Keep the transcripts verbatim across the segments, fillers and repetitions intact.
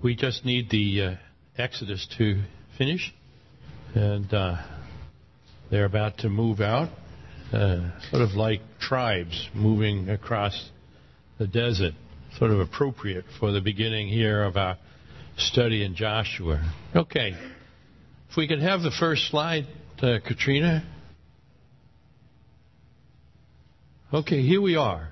we just need the uh, Exodus to finish, and uh, they're about to move out, uh, sort of like tribes moving across the desert, sort of appropriate for the beginning here of our study in Joshua. Okay, if we could have the first slide, uh, Katrina. Okay, here we are.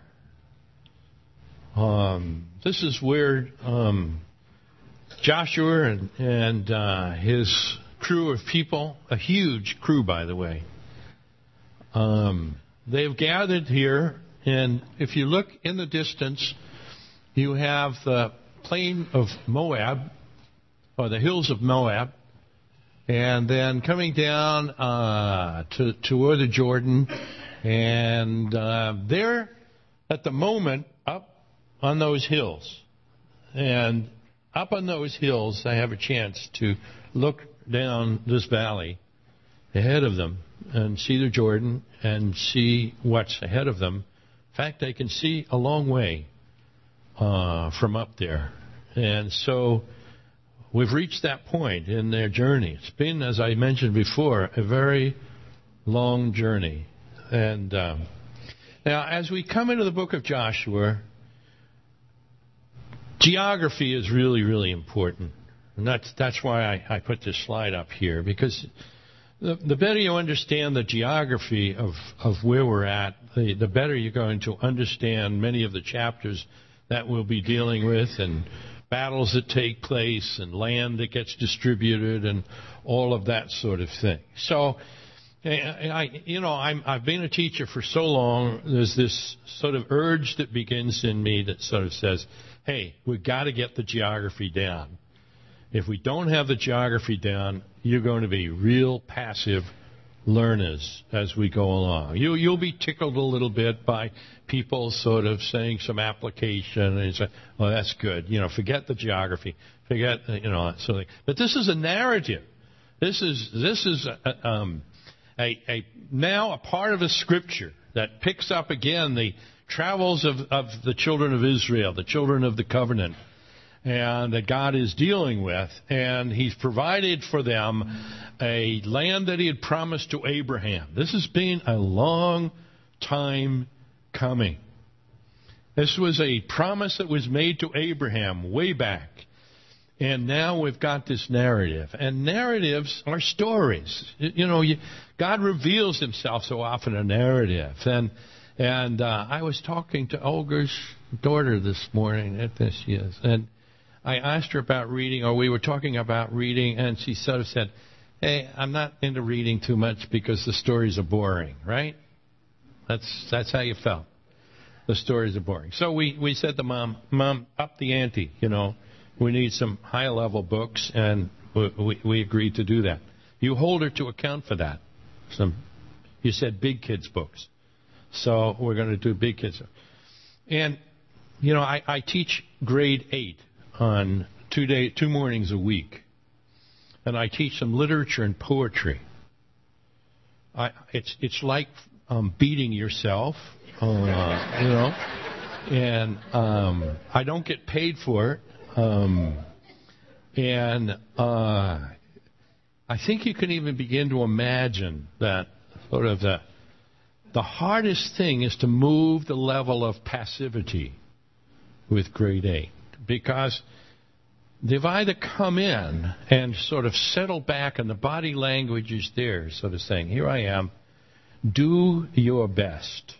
Um, this is where um, Joshua and, and uh, his crew of people, a huge crew, by the way, um, they've gathered here, and if you look in the distance, you have the plain of Moab, or the hills of Moab, and then coming down uh, to toward the Jordan, and uh, they're at the moment up on those hills, and up on those hills, I have a chance to look down this valley ahead of them and see the Jordan and see what's ahead of them. In fact, they can see a long way uh, from up there. And so we've reached that point in their journey. It's been, as I mentioned before, a very long journey. And um, now, as we come into the book of Joshua, geography is really, really important. And that's that's why I, I put this slide up here, because the, the better you understand the geography of, of where we're at, the, the better you're going to understand many of the chapters that we'll be dealing with, and battles that take place, and land that gets distributed, and all of that sort of thing. So, I, you know, I'm, I've been a teacher for so long, there's this sort of urge that begins in me that sort of says, hey, we've got to get the geography down. If we don't have the geography down, you're going to be real passive learners as we go along. You, you'll be tickled a little bit by people sort of saying some application, and you say, well, that's good. You know, forget the geography. Forget, you know, that sort of thing. But this is a narrative. This is, this is a, um, a, a now a part of a scripture that picks up again the travels of, of the children of Israel, the children of the covenant, and that God is dealing with, and He's provided for them a land that He had promised to Abraham. This has been a long time coming. This was a promise that was made to Abraham way back, and now we've got this narrative. And narratives are stories. You know, you, God reveals Himself so often in narrative. And And uh, I was talking to Olga's daughter this morning, at this she is, and I asked her about reading, or we were talking about reading, and she sort of said, hey, I'm not into reading too much because the stories are boring, right? That's that's how you felt. The stories are boring. So we, we said to Mom, Mom, up the ante, you know. We need some high-level books, and we, we, we agreed to do that. You hold her to account for that. Some, you said big kids' books. So we're going to do big kids. And, you know, I, I teach grade eight on two day, two mornings a week. And I teach them literature and poetry. I, it's it's like um, beating yourself, uh, you know. And um, I don't get paid for it. Um, and uh, I think you can even begin to imagine that sort of the The hardest thing is to move the level of passivity with grade eight, because they've either come in and sort of settled back, and the body language is there, sort of saying, here I am, do your best,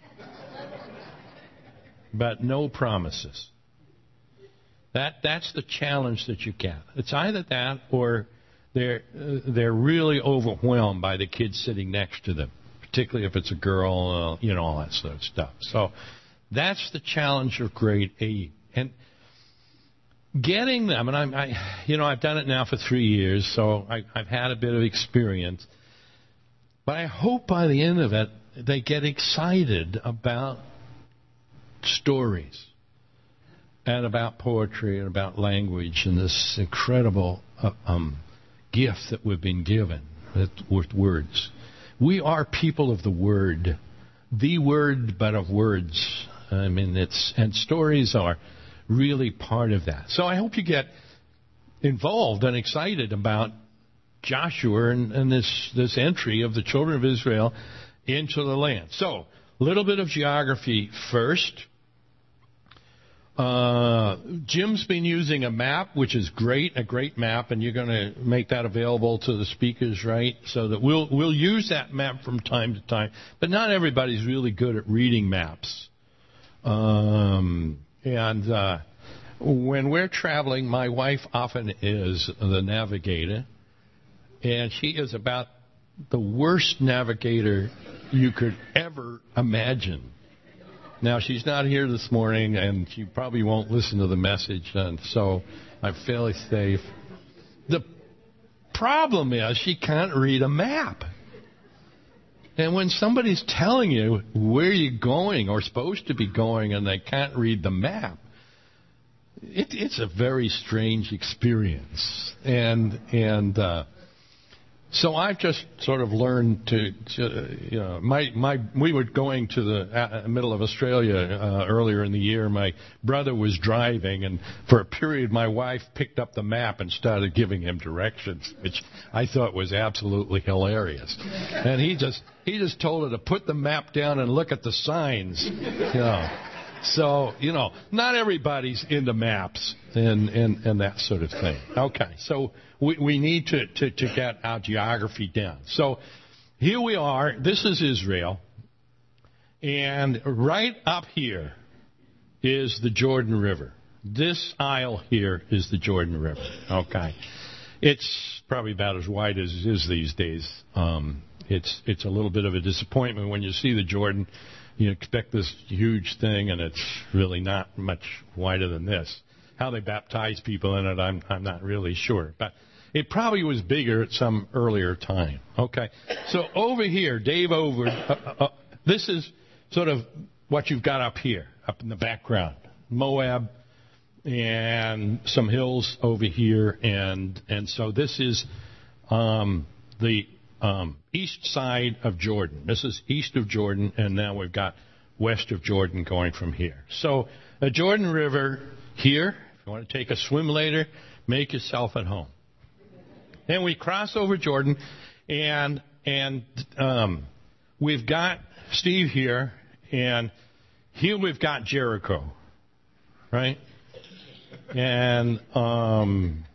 but no promises. That that's the challenge that you get. It's either that, or they're uh, they're really overwhelmed by the kids sitting next to them, particularly if it's a girl, uh, you know, all that sort of stuff. So that's the challenge of grade eight. And getting them, and I'm, I, you know, I've done it now for three years, so I, I've had a bit of experience. But I hope by the end of it, they get excited about stories and about poetry and about language and this incredible uh, um, gift that we've been given with words. We are people of the Word, the Word, but of words. I mean, it's and stories are really part of that. So I hope you get involved and excited about Joshua and, and this, this entry of the children of Israel into the land. So, a little bit of geography first. Uh, Jim's been using a map, which is great, a great map, and you're going to make that available to the speakers, right? So that we'll we'll use that map from time to time. But not everybody's really good at reading maps. Um, and uh, when we're traveling, my wife often is the navigator, and she is about the worst navigator you could ever imagine. Now, she's not here this morning, and she probably won't listen to the message, and so I'm fairly safe. The problem is she can't read a map. And when somebody's telling you where you're going or supposed to be going and they can't read the map, it, it's a very strange experience. And and uh, so I've just sort of learned to, to you know, my my we were going to the uh, middle of Australia uh, earlier in the year. My brother was driving, and for a period, my wife picked up the map and started giving him directions, which I thought was absolutely hilarious. And he just he just told her to put the map down and look at the signs, you know. So, you know, not everybody's into maps and, and, and that sort of thing. Okay, so we, we need to, to, to get our geography down. So here we are. This is Israel. And right up here is the Jordan River. This aisle here is the Jordan River. Okay. It's probably about as wide as it is these days. Um, it's, it's a little bit of a disappointment when you see the Jordan. You expect this huge thing, and it's really not much wider than this. How they baptize people in it, I'm I'm not really sure. But it probably was bigger at some earlier time. Okay. So over here, Dave over, uh, uh, this is sort of what you've got up here, up in the background. Moab and some hills over here. And, and so this is um, the... Um, east side of Jordan. This is east of Jordan, and now we've got west of Jordan going from here. So the Jordan River here, if you want to take a swim later, make yourself at home. Then we cross over Jordan, and and um, we've got Steve here, and here we've got Jericho, right? And um,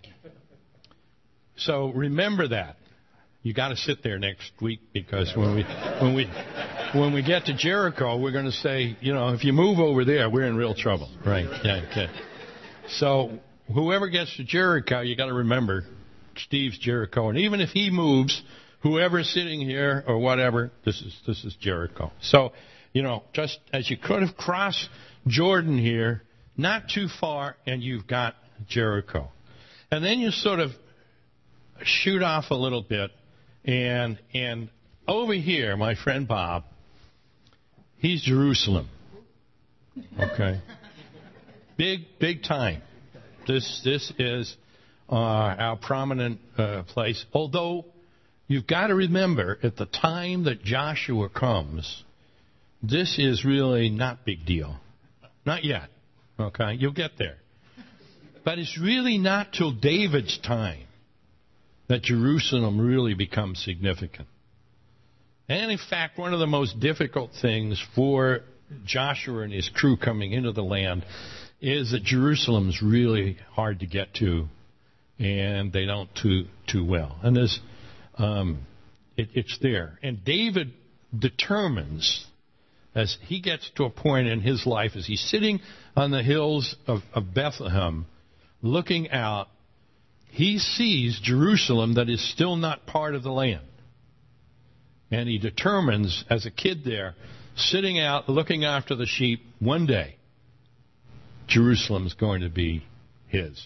so remember that. You got to sit there next week, because when we when we when we get to Jericho, we're going to say, you know, if you move over there, we're in real trouble, right? Yeah, okay. So whoever gets to Jericho, you got to remember Steve's Jericho, and even if he moves, whoever's sitting here or whatever, this is this is Jericho. So, you know, just as you could have crossed Jordan here, not too far, and you've got Jericho, and then you sort of shoot off a little bit. And and over here, my friend Bob, he's Jerusalem. Okay, big big time. This this is uh, our prominent uh, place. Although you've got to remember, at the time that Joshua comes, this is really not big deal. Not yet. Okay, you'll get there. But it's really not till David's time that Jerusalem really becomes significant. And in fact, one of the most difficult things for Joshua and his crew coming into the land is that Jerusalem's really hard to get to, and they don't do too well. And there's, um, it, it's there. And David determines, as he gets to a point in his life, as he's sitting on the hills of, of Bethlehem, looking out, he sees Jerusalem that is still not part of the land. And he determines, as a kid there, sitting out, looking after the sheep, one day, Jerusalem's going to be his.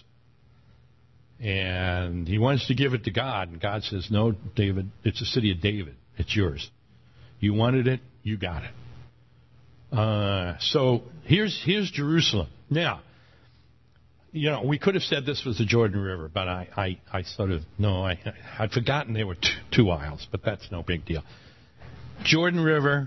And he wants to give it to God. And God says, no, David, it's the city of David. It's yours. You wanted it, you got it. Uh, so here's here's Jerusalem. Now, you know, we could have said this was the Jordan River, but I, I, I sort of, no, I, I'd forgotten there were two, two aisles, but that's no big deal. Jordan River,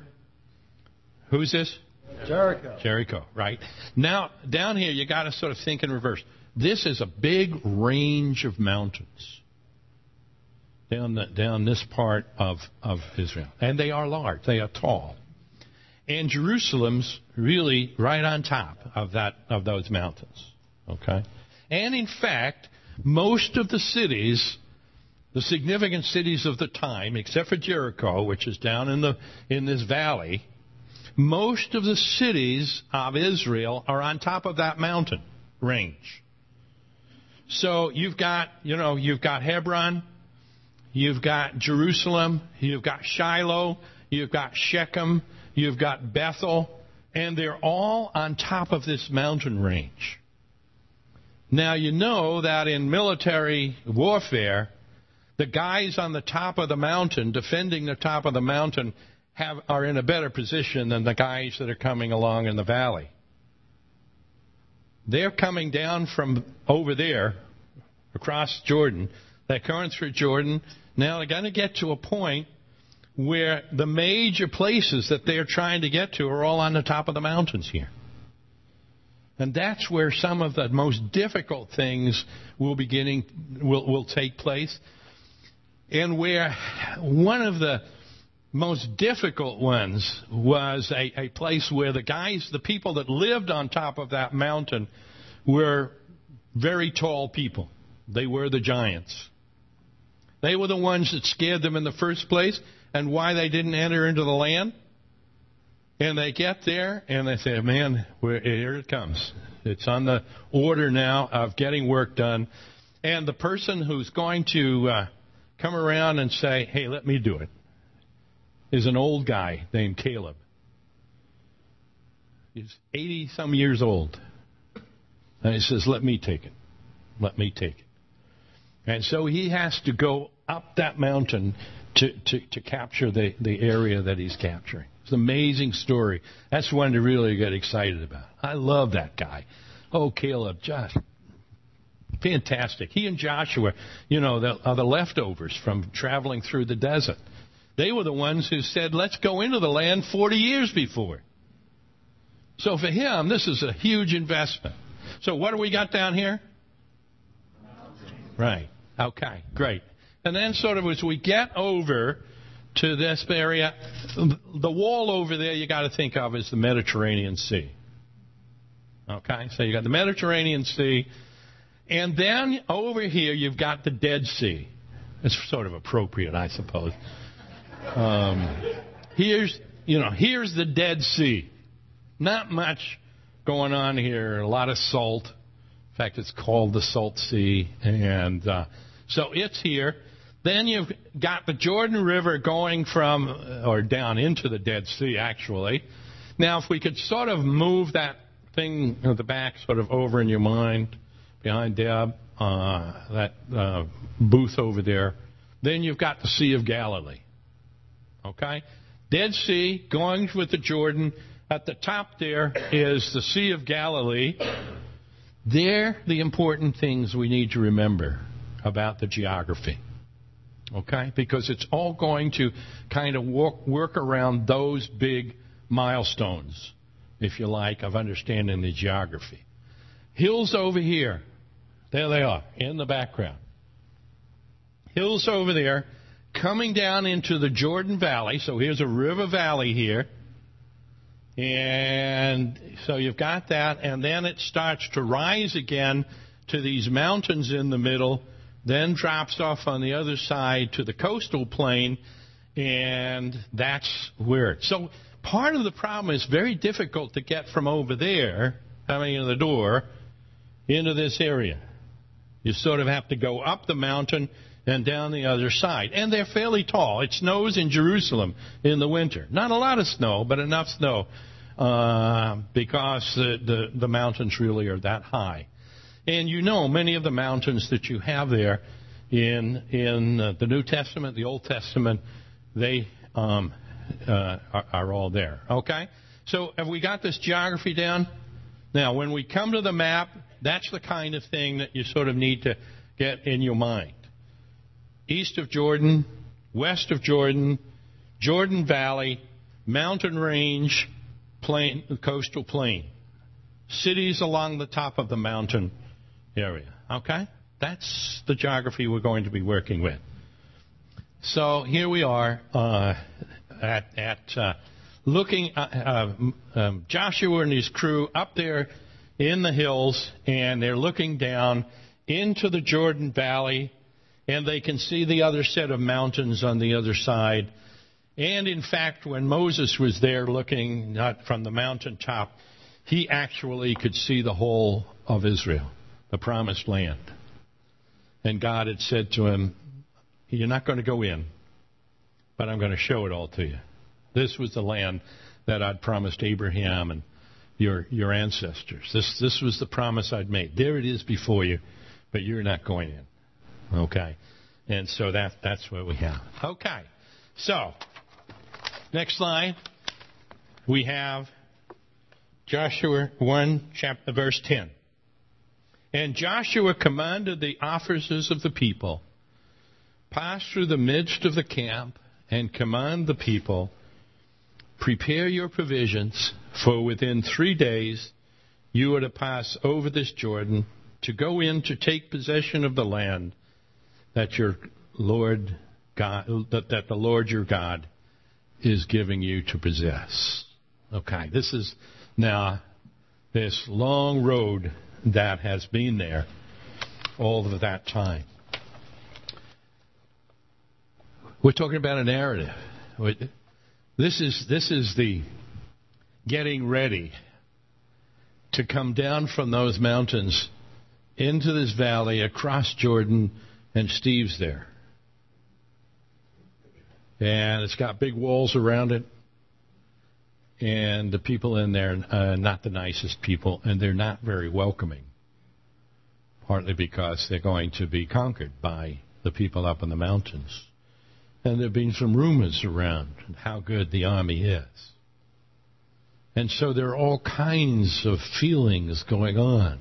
who's this? Jericho. Jericho, right. Now, down here, you got to sort of think in reverse. This is a big range of mountains down the, down this part of, of Israel. And they are large. They are tall. And Jerusalem's really right on top of that of those mountains. Okay? And in fact, most of the cities, the significant cities of the time, except for Jericho, which is down in the in this valley, most of the cities of Israel are on top of that mountain range. So you've got, you know, you've got Hebron, you've got Jerusalem, you've got Shiloh, you've got Shechem, you've got Bethel, and they're all on top of this mountain range. Now, you know that in military warfare, the guys on the top of the mountain, defending the top of the mountain, have, are in a better position than the guys that are coming along in the valley. They're coming down from over there, across Jordan. They're going through Jordan. Now they're going to get to a point where the major places that they're trying to get to are all on the top of the mountains here. And that's where some of the most difficult things will beginning will, will take place. And where one of the most difficult ones was a, a place where the guys, the people that lived on top of that mountain were very tall people. They were the giants. They were the ones that scared them in the first place and why they didn't enter into the land. And they get there, and they say, man, we're, here it comes. It's on the order now of getting work done. And the person who's going to uh, come around and say, hey, let me do it, is an old guy named Caleb. He's eighty-some years old. And he says, let me take it. Let me take it. And so he has to go up that mountain to, to, to capture the, the area that he's capturing. It's an amazing story. That's one to really get excited about. I love that guy. Oh, Caleb, just fantastic. He and Joshua, you know, the, are the leftovers from traveling through the desert. They were the ones who said, let's go into the land forty years before. So for him, this is a huge investment. So what do we got down here? Right. Okay, great. And then sort of as we get over to this area, the wall over there you got to think of as the Mediterranean Sea. Okay, so you got the Mediterranean Sea, and then over here you've got the Dead Sea. It's sort of appropriate, I suppose. Um, here's, you know, here's the Dead Sea. Not much going on here. A lot of salt. In fact, it's called the Salt Sea, and uh, so it's here. Then you've got the Jordan River going from, or down into the Dead Sea, actually. Now, if we could sort of move that thing at the back sort of over in your mind, behind Deb, uh, that uh, booth over there, then you've got the Sea of Galilee. Okay? Dead Sea going with the Jordan. At the top there is the Sea of Galilee. They're the important things we need to remember about the geography. Okay? Because it's all going to kind of work, work around those big milestones, if you like, of understanding the geography. Hills over here. There they are, in the background. Hills over there, coming down into the Jordan Valley. So here's a river valley here. And so you've got that, and then it starts to rise again to these mountains in the middle, then drops off on the other side to the coastal plain, and that's where it. So part of the problem is very difficult to get from over there, coming in the door, into this area. You sort of have to go up the mountain and down the other side. And they're fairly tall. It snows in Jerusalem in the winter. Not a lot of snow, but enough snow uh, because the, the, the mountains really are that high. And you know, many of the mountains that you have there in in uh, the New Testament, the Old Testament, they um, uh, are, are all there. Okay? So have we got this geography down? Now, when we come to the map, that's the kind of thing that you sort of need to get in your mind. East of Jordan, west of Jordan, Jordan Valley, mountain range, plain, coastal plain. Cities along the top of the mountain, area. Okay? That's the geography we're going to be working with. So here we are uh, at, at uh, looking uh, uh, um, Joshua and his crew up there in the hills, and they're looking down into the Jordan Valley, and they can see the other set of mountains on the other side. And in fact, when Moses was there looking not from the mountaintop, he actually could see the whole of Israel, the promised land. And God had said to him, you're not going to go in, but I'm going to show it all to you. This was the land that I'd promised Abraham and your your ancestors. This this was the promise I'd made. There it is before you, but you're not going in. Okay? And so that that's what we have. Okay. So, next slide. We have Joshua one, chapter, verse ten. And Joshua commanded the officers of the people, pass through the midst of the camp and command the people, prepare your provisions, for within three days you are to pass over this Jordan to go in to take possession of the land that your Lord God, that, that the Lord your God is giving you to possess. Okay, this is now this long road that has been there all of that time. We're talking about a narrative. This is this is the getting ready to come down from those mountains into this valley across Jordan, and Steve's there. And it's got big walls around it. And the people in there are not the nicest people, and they're not very welcoming, partly because they're going to be conquered by the people up in the mountains. And there have been some rumors around how good the army is. And so there are all kinds of feelings going on.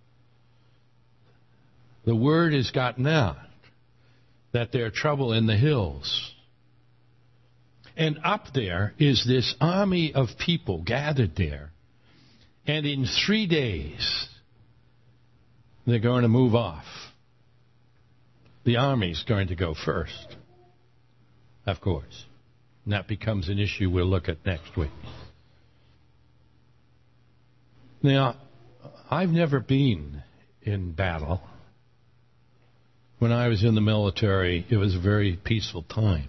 The word has gotten out that there's trouble in the hills. And up there is this army of people gathered there. And in three days, they're going to move off. The army's going to go first, of course. And that becomes an issue we'll look at next week. Now, I've never been in battle. When I was in the military, it was a very peaceful time.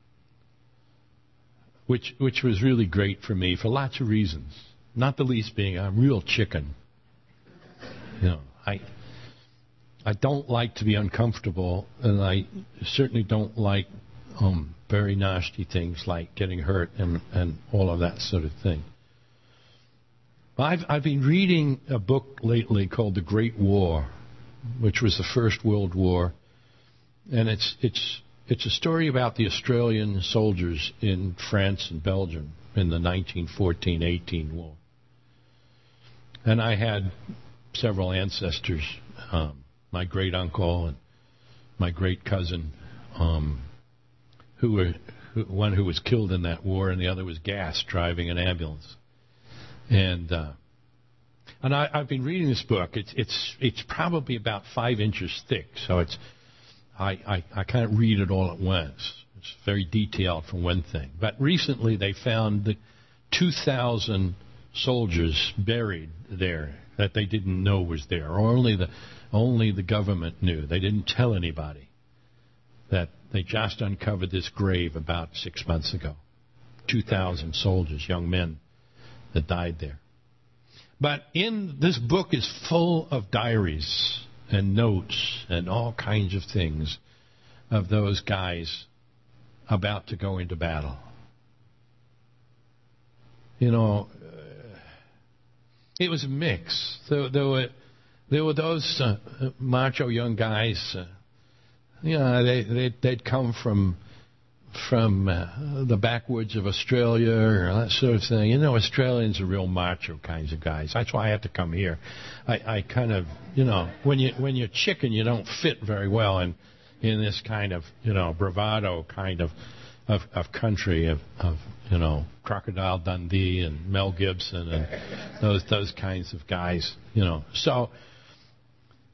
Which which was really great for me for lots of reasons. Not the least being I'm real chicken. You know, I I don't like to be uncomfortable, and I certainly don't like um, very nasty things like getting hurt and, and all of that sort of thing. I've I've been reading a book lately called The Great War, which was the First World War, and it's it's It's a story about the Australian soldiers in France and Belgium in the nineteen fourteen eighteen war. And I had several ancestors, um, my great uncle and my great cousin, um, who were who, one who was killed in that war, and the other was gassed driving an ambulance. And uh, and I, I've been reading this book. It's it's it's probably about five inches thick, so it's. I, I, I can't read it all at once. It's very detailed for one thing. But recently they found the two thousand soldiers buried there that they didn't know was there, or only the only the government knew. They didn't tell anybody that they just uncovered this grave about six months ago. two thousand soldiers, young men, that died there. But in this book is full of diaries and notes and all kinds of things of those guys about to go into battle. You know, uh, it was a mix. There, there were there were those uh, macho young guys. Uh, you know, they they'd, they'd come from from uh, the backwoods of Australia or that sort of thing. You know, Australians are real macho kinds of guys. That's why I had to come here. I, I kind of, you know, when you when you're chicken, you don't fit very well in in this kind of, you know, bravado kind of of, of country of, of you know Crocodile Dundee and Mel Gibson and those those kinds of guys. You know, so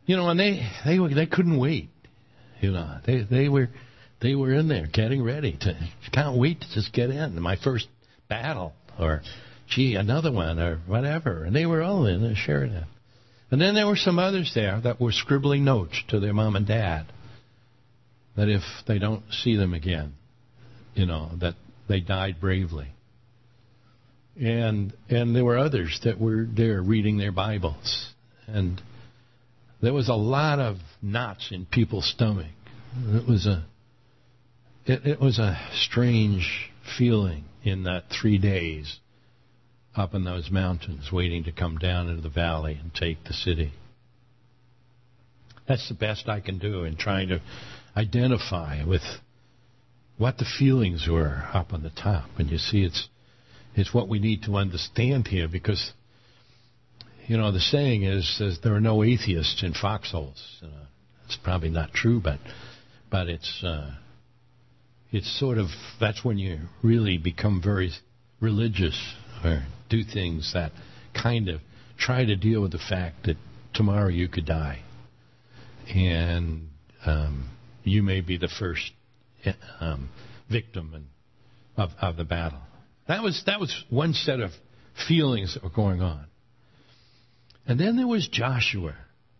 You know, and they they were, they couldn't wait. You know, they they were they were in there getting ready to can't wait to just get in my first battle, or gee, another one, or whatever. And they were all in there sharing it. And then there were some others there that were scribbling notes to their mom and dad that if they don't see them again, you know, that they died bravely. And and there were others that were there reading their Bibles. And there was a lot of knots in people's stomach. It was a it, it was a strange feeling in that three days up in those mountains, waiting to come down into the valley and take the city. That's the best I can do in trying to identify with what the feelings were up on the top. And you see, it's it's what we need to understand here, because, you know, the saying is, is there are no atheists in foxholes. Uh, it's probably not true, but but it's uh, it's sort of, that's when you really become very religious, or do things that kind of try to deal with the fact that tomorrow you could die, and um, you may be the first um, victim in, of of the battle. That was that was one set of feelings that were going on. And then there was Joshua.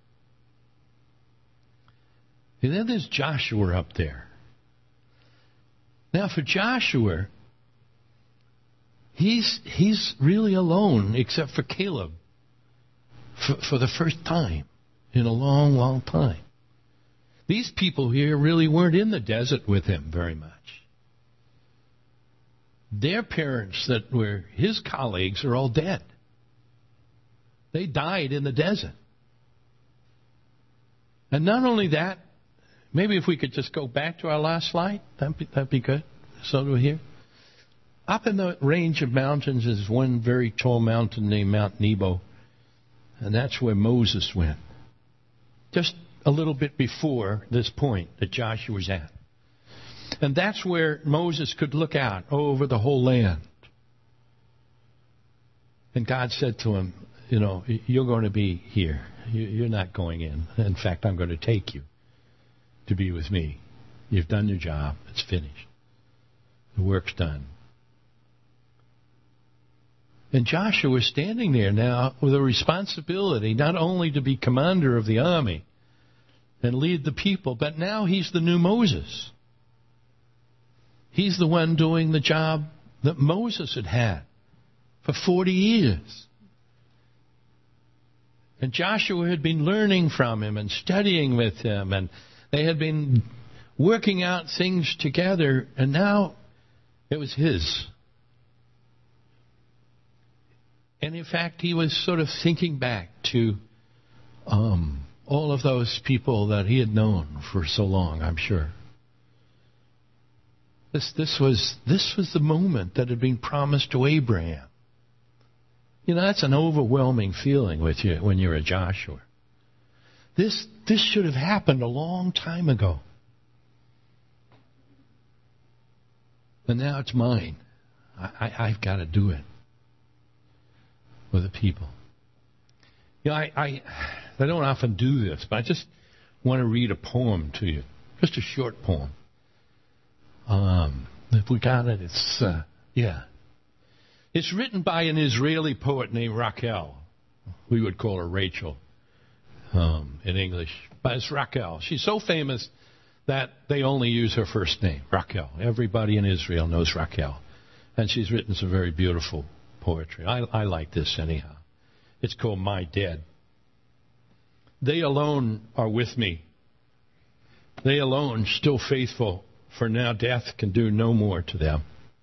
And then there's Joshua up there. Now for Joshua, he's he's really alone except for Caleb for, for the first time in a long, long time. These people here really weren't in the desert with him very much. Their parents that were his colleagues are all dead. They died in the desert. And not only that, maybe if we could just go back to our last slide, that'd be, that'd be good. So do we here. Up in the range of mountains is one very tall mountain named Mount Nebo, and that's where Moses went. Just a little bit before this point that Joshua was at. And that's where Moses could look out over the whole land. And God said to him, you know, you're going to be here. You're not going in. In fact, I'm going to take you to be with me. You've done your job. It's finished. The work's done. And Joshua was standing there now with a responsibility not only to be commander of the army and lead the people, but now he's the new Moses. He's the one doing the job that Moses had had for forty years. And Joshua had been learning from him and studying with him, and they had been working out things together, and now it was his. And in fact, he was sort of thinking back to um, all of those people that he had known for so long, I'm sure. This, this was this was the moment that had been promised to Abraham. You know, that's an overwhelming feeling with you when you're a Joshua. This this should have happened a long time ago. And now it's mine. I, I, I've got to do it with the people. You know, I, I I don't often do this, but I just want to read a poem to you. Just a short poem. Um, if we got it, it's, uh, yeah. It's written by an Israeli poet named Rachel. We would call her Rachel um, in English. But it's Rachel. She's so famous that they only use her first name, Rachel. Everybody in Israel knows Rachel. And she's written some very beautiful poetry. I, I like this anyhow. It's called My Dead. They alone are with me. They alone still faithful, for now death can do no more to them.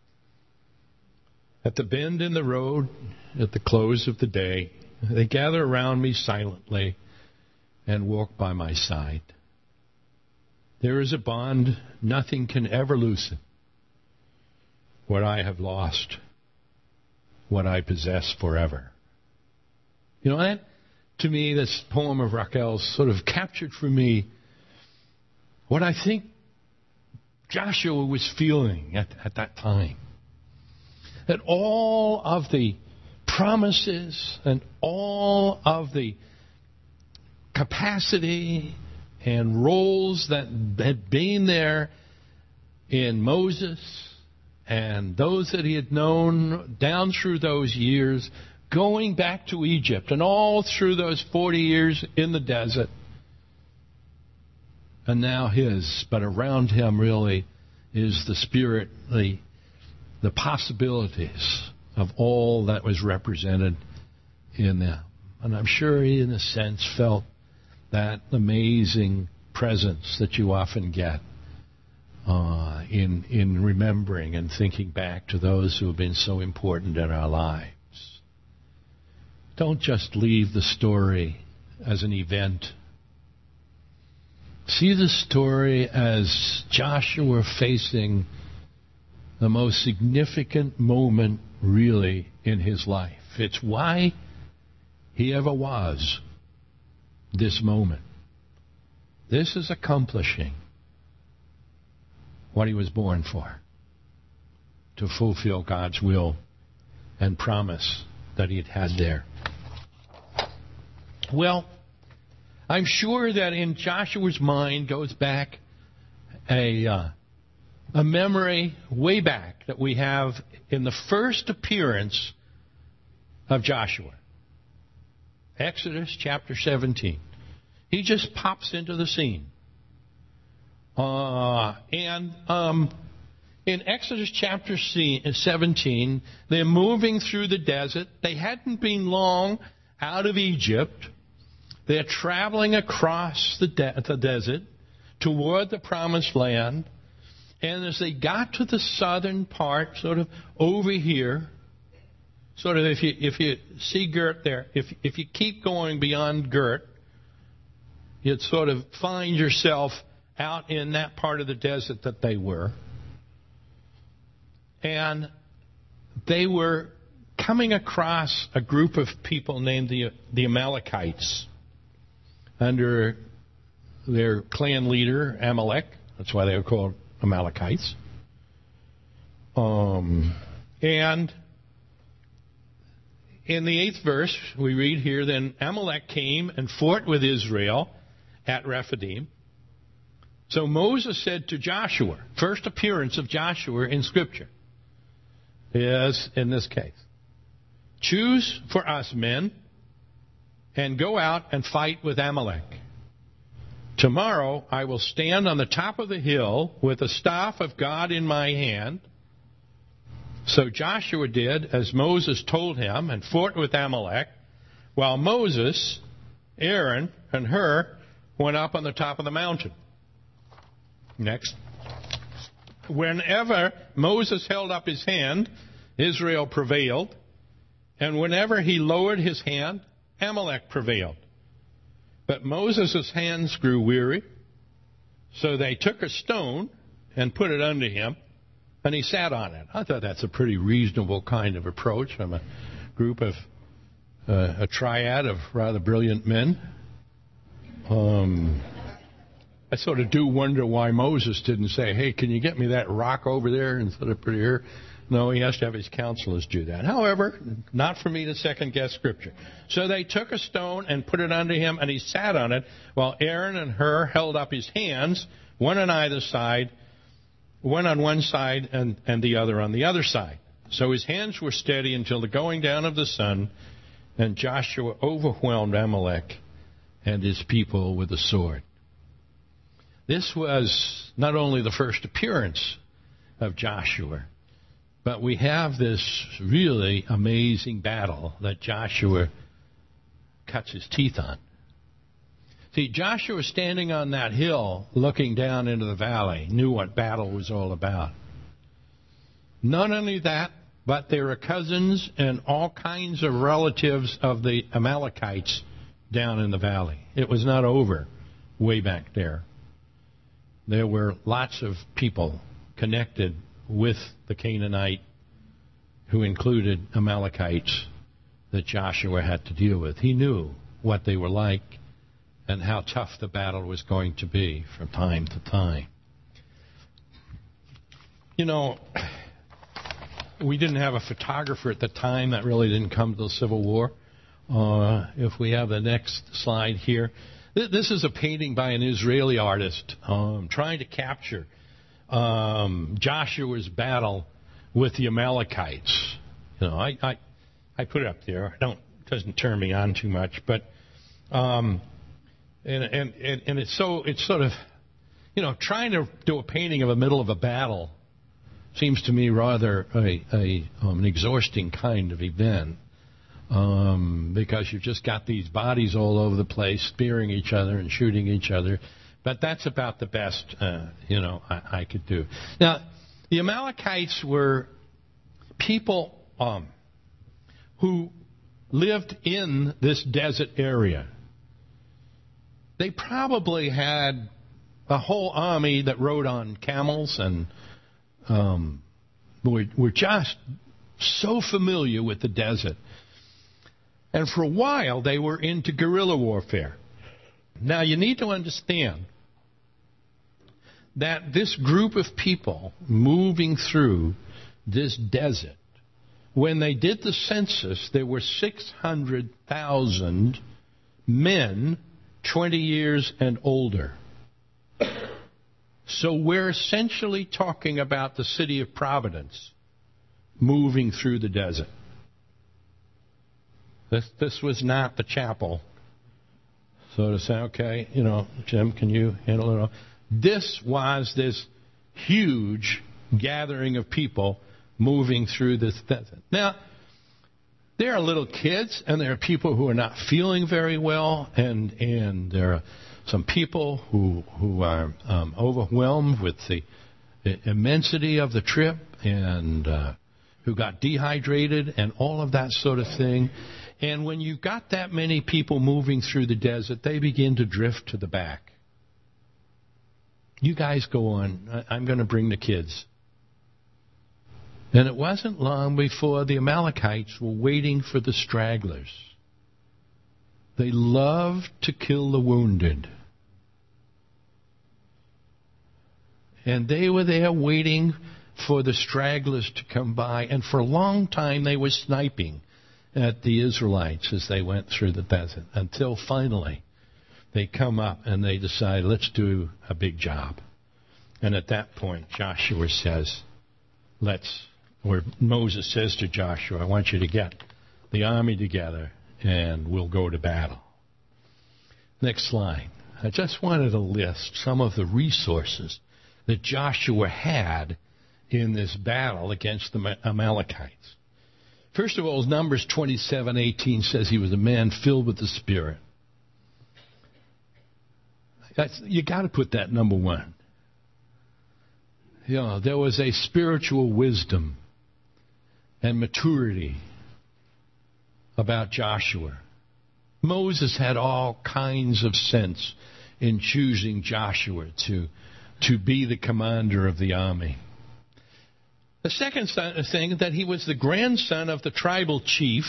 At the bend in the road, at the close of the day, they gather around me silently and walk by my side. There is a bond nothing can ever loosen. What I have lost, what I possess forever. You know, that, to me, this poem of Rachel's sort of captured for me what I think Joshua was feeling at, at that time. That all of the promises and all of the capacity and roles that had been there in Moses and those that he had known down through those years, going back to Egypt and all through those forty years in the desert. And now his, but around him really is the Spirit, the, the possibilities of all that was represented in them. And I'm sure he, in a sense, felt that amazing presence that you often get uh, in in remembering and thinking back to those who have been so important in our lives. Don't just leave the story as an event. See the story as Joshua facing the most significant moment really in his life. It's why he ever was this moment. This is accomplishing what he was born for, to fulfill God's will and promise that he had had there. Well, I'm sure that in Joshua's mind goes back a uh, a memory way back that we have in the first appearance of Joshua. Exodus chapter seventeen. He just pops into the scene. Uh, and um, in Exodus chapter seventeen, they're moving through the desert. They hadn't been long out of Egypt. They're traveling across the, de- the desert toward the promised land. And as they got to the southern part, sort of over here, sort of if you if you see Gert there, if if you keep going beyond Gert, you'd sort of find yourself out in that part of the desert that they were. And they were coming across a group of people named the the Amalekites under their clan leader, Amalek. That's why they were called Amalekites. Um, and in the eighth verse, we read here, then Amalek came and fought with Israel at Rephidim. So Moses said to Joshua, first appearance of Joshua in Scripture is in this case, choose for us men and go out and fight with Amalek. Tomorrow I will stand on the top of the hill with the staff of God in my hand. So Joshua did as Moses told him and fought with Amalek, while Moses, Aaron, and Hur went up on the top of the mountain. Next. Whenever Moses held up his hand, Israel prevailed. And whenever he lowered his hand, Amalek prevailed. But Moses' hands grew weary, so they took a stone and put it under him, and he sat on it. I thought that's a pretty reasonable kind of approach from a group of, uh, a triad of rather brilliant men. Um, I sort of do wonder why Moses didn't say, hey, can you get me that rock over there instead of put it here? No, he has to have his counselors do that. However, not for me to second-guess Scripture. So they took a stone and put it under him, and he sat on it, while Aaron and Hur held up his hands, one on either side, one on one side and, and the other on the other side. So his hands were steady until the going down of the sun, and Joshua overwhelmed Amalek and his people with the sword. This was not only the first appearance of Joshua, but we have this really amazing battle that Joshua cuts his teeth on. See, Joshua standing on that hill looking down into the valley knew what battle was all about. Not only that, but there were cousins and all kinds of relatives of the Amalekites down in the valley. It was not over way back there. There were lots of people connected with the Canaanite, who included Amalekites, that Joshua had to deal with. He knew what they were like and how tough the battle was going to be from time to time. You know, we didn't have a photographer at the time. That really didn't come to the Civil War. Uh, if we have the next slide here, This is a painting by an Israeli artist um, trying to capture um, Joshua's battle with the Amalekites. You know, I, I I put it up there. I don't it doesn't turn me on too much, but um, and, and and and it's so it's sort of, you know, trying to do a painting of the middle of a battle seems to me rather a, a um, an exhausting kind of event. Um, because you've just got these bodies all over the place, spearing each other and shooting each other. But that's about the best, uh, you know, I, I could do. Now, the Amalekites were people um, who lived in this desert area. They probably had a whole army that rode on camels and um, were, were just so familiar with the desert. And for a while, they were into guerrilla warfare. Now, you need to understand that this group of people moving through this desert, when they did the census, there were six hundred thousand men twenty years and older. So we're essentially talking about the city of Providence moving through the desert. This, this was not the chapel. So to say, okay, you know, Jim, can you handle it? This was this huge gathering of people moving through this desert. Now, there are little kids, and there are people who are not feeling very well, and and there are some people who who are um, overwhelmed with the, the immensity of the trip, and uh, who got dehydrated, and all of that sort of thing. And when you've got that many people moving through the desert, they begin to drift to the back. You guys go on. I'm going to bring the kids. And it wasn't long before the Amalekites were waiting for the stragglers. They loved to kill the wounded. And they were there waiting for the stragglers to come by. And for a long time they were sniping at the Israelites as they went through the desert, until finally they come up and they decide, let's do a big job. And at that point, Joshua says, let's, or Moses says to Joshua, I want you to get the army together and we'll go to battle. Next slide. I just wanted to list some of the resources that Joshua had in this battle against the Amalekites. First of all, Numbers twenty-seven eighteen says he was a man filled with the Spirit. That's, you got to put that number one. You know, there was a spiritual wisdom and maturity about Joshua. Moses had all kinds of sense in choosing Joshua to, to be the commander of the army. The second thing, that he was the grandson of the tribal chief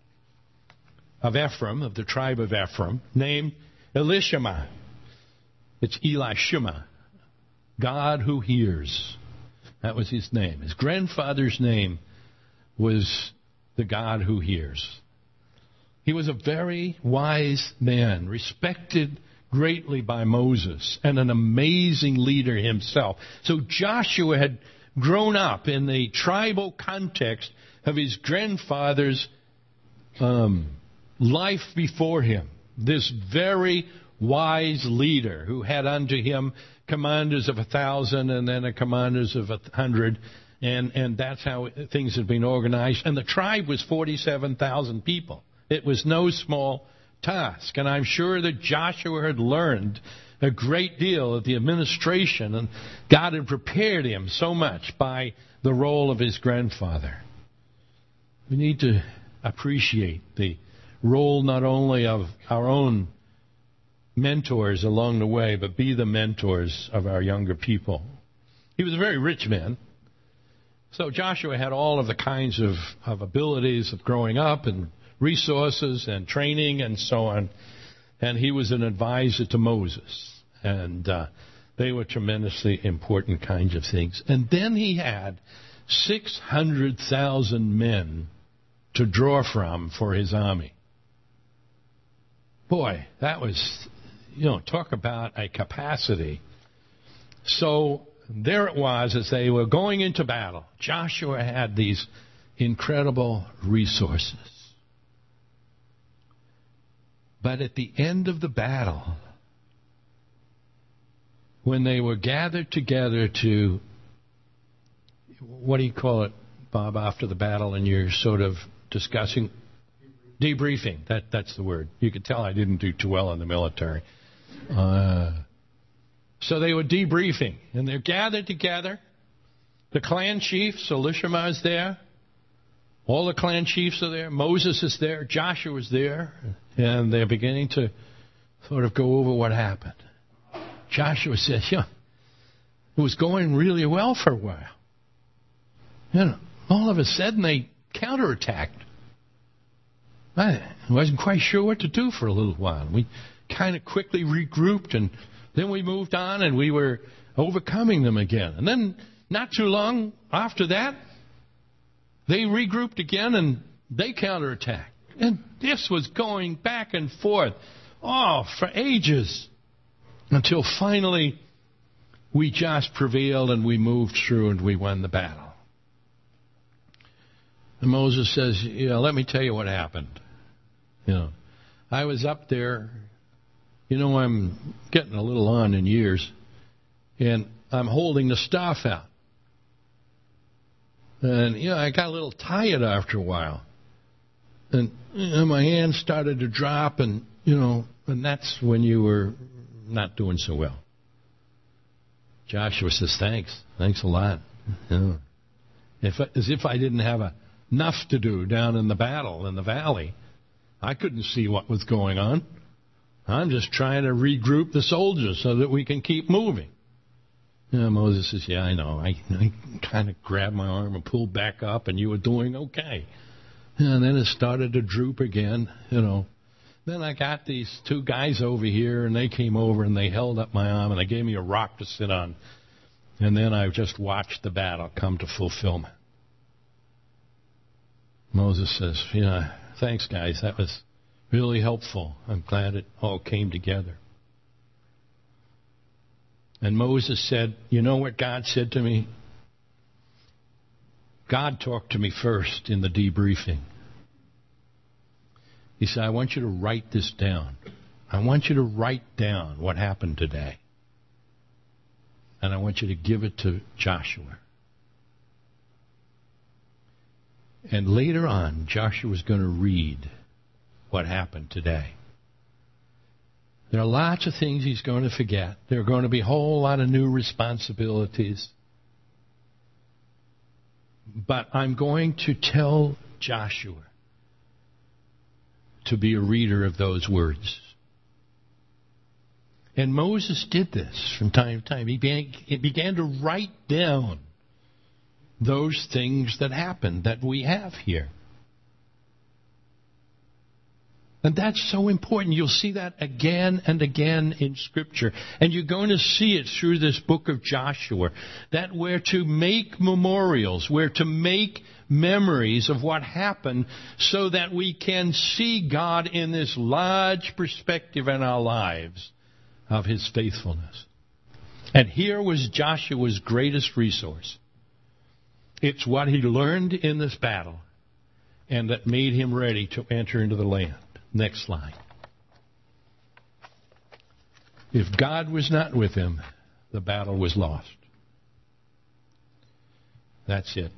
of Ephraim, of the tribe of Ephraim, named Elishama. It's Elishama, God who hears. That was his name. His grandfather's name was the God who hears. He was a very wise man, respected greatly by Moses, and an amazing leader himself. So Joshua had grown up in the tribal context of his grandfather's um, life before him. This very wise leader who had unto him commanders of a thousand and then a commanders of a hundred. And, and that's how things had been organized. And the tribe was forty-seven thousand people. It was no small task. And I'm sure that Joshua had learned a great deal of the administration, and God had prepared him so much by the role of his grandfather. We need to appreciate the role not only of our own mentors along the way, but be the mentors of our younger people. He was a very rich man. So Joshua had all of the kinds of, of abilities of growing up and resources and training and so on. And he was an advisor to Moses. And uh, they were tremendously important kinds of things. And then he had six hundred thousand men to draw from for his army. Boy, that was, you know, talk about a capacity. So there it was as they were going into battle. Joshua had these incredible resources. But at the end of the battle, when they were gathered together to, what do you call it, Bob, after the battle, and you're sort of discussing, debriefing, that, that's the word. You could tell I didn't do too well in the military. Uh, so they were debriefing, and they're gathered together. The clan chiefs, Elishama is there. All the clan chiefs are there. Moses is there. Joshua is there. And they're beginning to sort of go over what happened. Joshua said, yeah, it was going really well for a while. You know, all of a sudden they counterattacked. I wasn't quite sure what to do for a little while. We kind of quickly regrouped, and then we moved on, and we were overcoming them again. And then not too long after that, they regrouped again, and they counterattacked. And this was going back and forth, oh, for ages, until finally we just prevailed and we moved through and we won the battle. And Moses says, yeah, let me tell you what happened. You know, I was up there, you know, I'm getting a little on in years, and I'm holding the staff out. And, you know, I got a little tired after a while. And, you know, my hands started to drop, and, you know, and that's when you were not doing so well. Joshua says, thanks. Thanks a lot. You know, if, as if I didn't have a, enough to do down in the battle in the valley. I couldn't see what was going on. I'm just trying to regroup the soldiers so that we can keep moving. Yeah, Moses says, yeah, I know. I, I kind of grabbed my arm and pulled back up, and you were doing okay. And then it started to droop again, you know. Then I got these two guys over here, and they came over, and they held up my arm, and they gave me a rock to sit on. And then I just watched the battle come to fulfillment. Moses says, yeah, thanks, guys. That was really helpful. I'm glad it all came together. And Moses said, you know what God said to me? God talked to me first in the debriefing. He said, I want you to write this down. I want you to write down what happened today. And I want you to give it to Joshua. And later on, Joshua was going to read what happened today. There are lots of things he's going to forget. There are going to be a whole lot of new responsibilities. But I'm going to tell Joshua to be a reader of those words. And Moses did this from time to time. He began, he began to write down those things that happened that we have here. And that's so important. You'll see that again and again in Scripture. And you're going to see it through this book of Joshua, that we're to make memorials, we're to make memories of what happened so that we can see God in this large perspective in our lives of His faithfulness. And here was Joshua's greatest resource. It's what he learned in this battle and that made him ready to enter into the land. Next slide. If God was not with him, the battle was lost. That's it.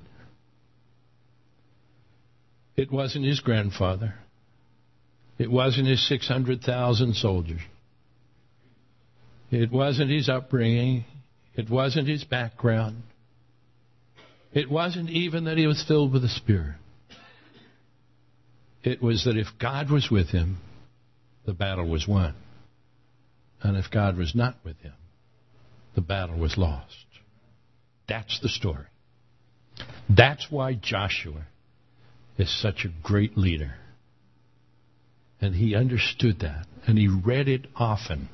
It wasn't his grandfather. It wasn't his six hundred thousand soldiers. It wasn't his upbringing. It wasn't his background. It wasn't even that he was filled with the Spirit. It was that if God was with him, the battle was won. And if God was not with him, the battle was lost. That's the story. That's why Joshua is such a great leader. And he understood that. And he read it often.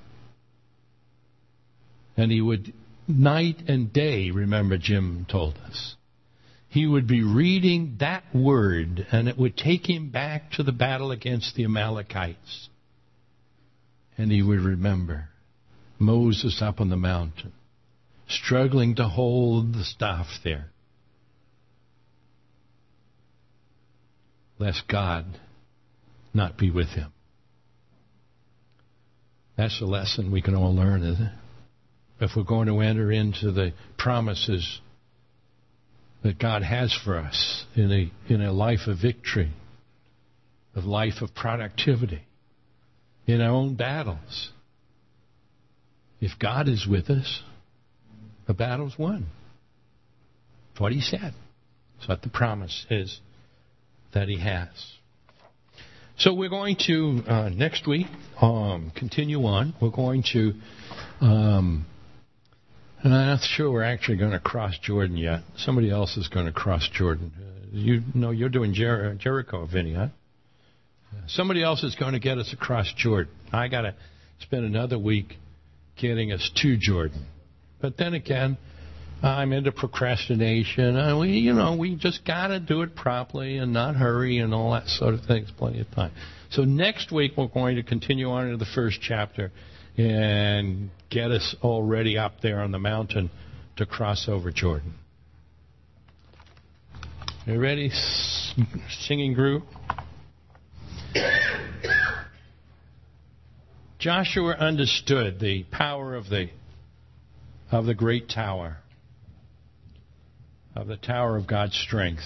And he would, night and day, remember Jim told us, he would be reading that word, and it would take him back to the battle against the Amalekites. And he would remember Moses up on the mountain, struggling to hold the staff there, lest God not be with him. That's a lesson we can all learn, isn't it? If we're going to enter into the promises that God has for us in a in a life of victory, of life of productivity, in our own battles. If God is with us, the battle's won. That's what he said. That's what the promise is that he has. So we're going to, uh, next week, um, continue on. We're going to, um, and I'm not sure we're actually going to cross Jordan yet. Somebody else is going to cross Jordan. Uh, you know, you're doing Jer- Jericho, Vinny, huh? Somebody else is going to get us across Jordan. I got to spend another week getting us to Jordan. But then again, I'm into procrastination. Uh, we, you know, we just got to do it properly and not hurry and all that sort of thing. It's plenty of time. So next week we're going to continue on into the first chapter and get us already up there on the mountain to cross over Jordan. You ready, singing group? Joshua understood the power of the of the great tower, of the tower of God's strength.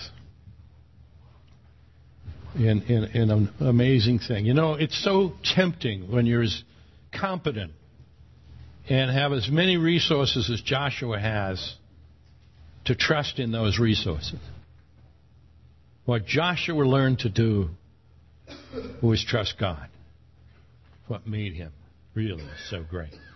In, in, in an amazing thing. You know, it's so tempting when you're as competent and have as many resources as Joshua has to trust in those resources. What Joshua learned to do was trust God. What made him really so great.